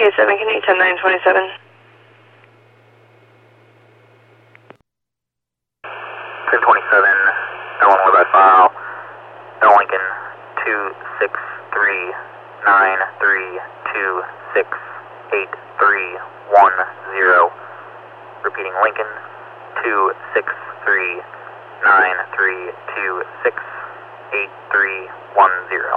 Yeah, 7, can you 10-927? 1027, Ellen with that file, L Lincoln 26393268310. Repeating Lincoln 26393268310.